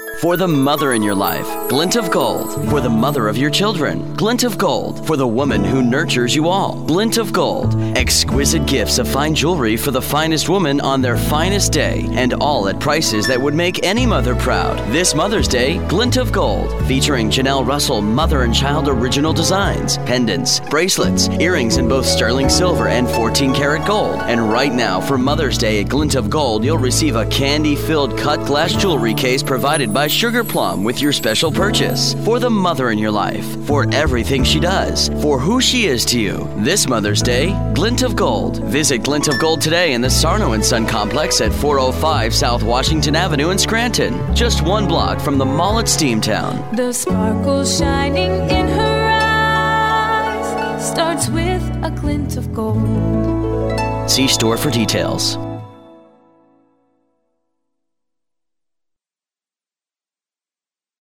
For the mother in your life, Glint of Gold. For the mother of your children, Glint of Gold. For the woman who nurtures you all, Glint of Gold. Exquisite gifts of fine jewelry for the finest woman on their finest day, and all at prices that would make any mother proud. This Mother's Day, Glint of Gold, featuring Janelle Russell mother and child original designs, pendants, bracelets, earrings in both sterling silver and 14 karat gold. And right now, for Mother's Day at Glint of Gold, you'll receive a candy-filled cut glass jewelry case provided by Sugar Plum with your special purchase. For the mother in your life, for everything she does, for who she is to you. This Mother's Day, Glint of Gold. Visit Glint of Gold today in the Sarno & Son Complex at 405 South Washington Avenue in Scranton. Just one block from the mall at Steamtown. The sparkle shining in her eyes starts with a glint of gold. See store for details.